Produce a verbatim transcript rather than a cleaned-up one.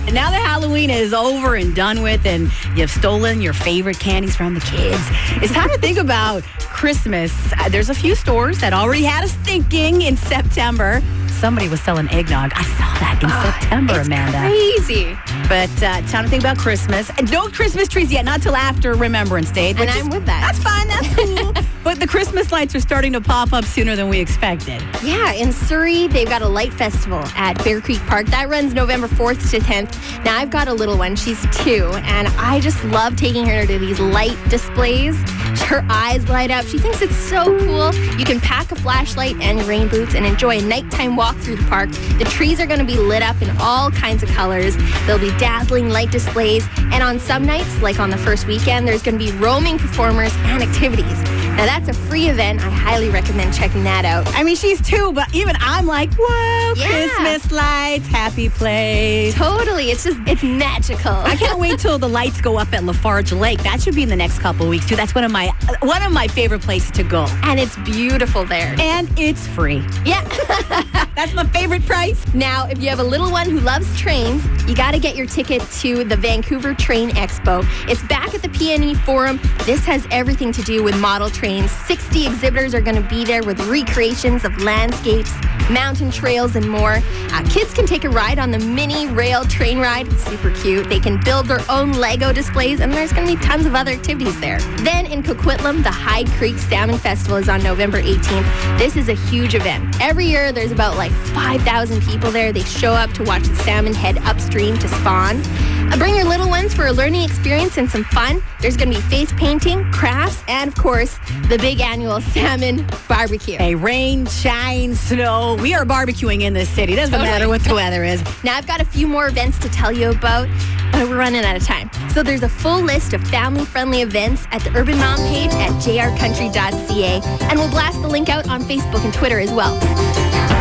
And now that Halloween is over and done with and you've stolen your favorite candies from the kids, it's time to think about Christmas. Uh, there's a few stores that already had us thinking in September. Somebody was selling eggnog. I saw that in oh, September, it's Amanda. Crazy. But uh, time to think about Christmas. And no Christmas trees yet, not till after Remembrance Day. And I'm is, with that. That's fine. That's cool. But the Christmas lights are starting to pop up sooner than we expected. Yeah, in Surrey, they've got a light festival at Bear Creek Park. That runs November fourth to tenth. Now, I've got a little one. She's two, and I just love taking her to these light displays. Her eyes light up. She thinks it's so cool. You can pack a flashlight and your rain boots and enjoy a nighttime walk through the park. The trees are going to be lit up in all kinds of colors. There'll be dazzling light displays. And on some nights, like on the first weekend, there's going to be roaming performers and activities. Now, that's a free event. I highly recommend checking that out. I mean, she's two, but even I'm like, whoa, Yeah. Christmas lights, happy place. Totally. It's just, it's magical. I can't wait till the lights go up at Lafarge Lake. That should be in the next couple of weeks, too. That's one of my one of my favorite places to go. And it's beautiful there. And it's free. Yeah. That's my favorite price. Now, if you have a little one who loves trains, you got to get your ticket to the Vancouver Train Expo. It's back at the P N E Forum. This has everything to do with model trains. sixty exhibitors are going to be there with recreations of landscapes, mountain trails, and more. Uh, kids can take a ride on the mini rail train ride. Super cute. They can build their own Lego displays, and there's going to be tons of other activities there. Then in Coquitlam, the Hyde Creek Salmon Festival is on November eighteenth. This is a huge event. Every year, there's about like five thousand people there. They show up to watch the salmon head upstream to spawn. Uh, bring your little ones for a learning experience and some fun. There's going to be face painting, crafts, and of course, the big annual salmon barbecue. Hey, rain, shine, snow. We are barbecuing in this city. Doesn't Totally. matter what the weather is. Now, I've got a few more events to tell you about, but we're running out of time. So there's a full list of family-friendly events at the Urban Mom page at j r country dot c a, and we'll blast the link out on Facebook and Twitter as well.